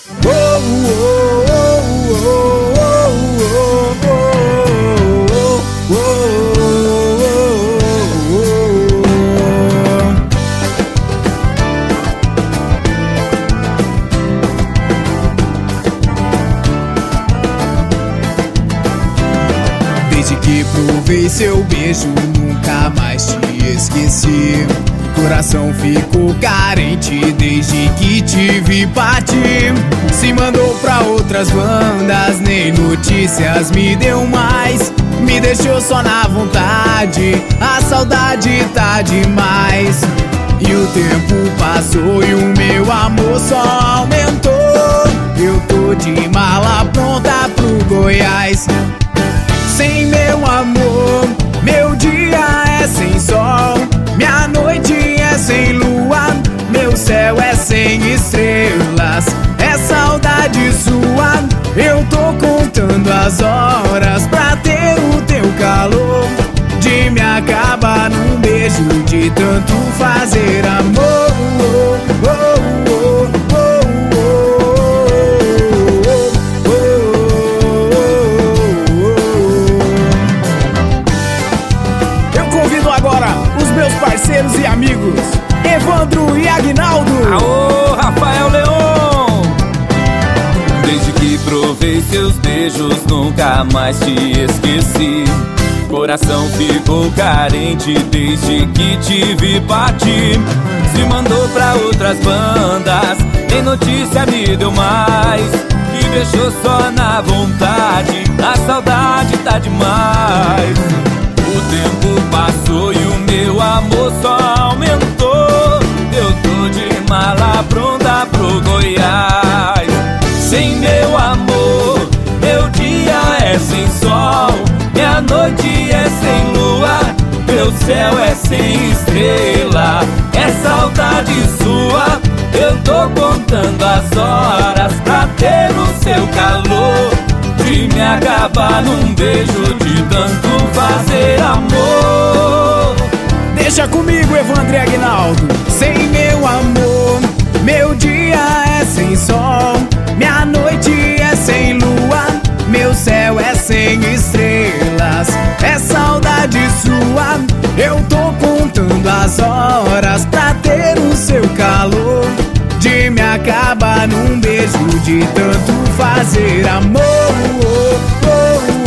Oh, oh, oh, oh, oh, oh, Desde que provei seu beijo, nunca mais te esqueci. Coração ficou carente desde que te vi partir. Se mandou pra outras bandas, nem notícias me deu mais. Me deixou só na vontade, a saudade tá demais. E o tempo passou e o meu amor só aumentou. Eu tô de mala pronta pro Goiás. Sem meu amor, meu dia é sem sol, minha noite é sem lua, meu céu é sem estrelas. É saudade sua, eu tô contando as horas pra ter o teu calor, de me acabar num beijo, de tanto fazer amor. Oh, oh, oh, oh. Meus parceiros e amigos, Evandro e Aguinaldo. Aô, Rafael Leon. Desde que provei seus beijos, nunca mais te esqueci. Coração ficou carente desde que te vi partir. Se mandou pra outras bandas, nem notícia me deu mais. E deixou só na vontade, a saudade tá demais. O tempo passou e o meu amor só aumentou. Eu tô de mala pronta pro Goiás. Sem meu amor, meu dia é sem sol, minha noite é sem lua, meu céu é sem estrela. É saudade sua, eu tô contando as horas pra ter o seu calor, de me acabar num beijo, de tanto fazer amor. Deixa comigo, Evandro e Aguinaldo. Sem meu amor, meu dia é sem sol, minha noite é sem lua, meu céu é sem estrelas. É saudade sua, eu tô contando as horas pra ter o seu calor, de me acabar num beijo, de tanto fazer amor. Oh, oh, oh.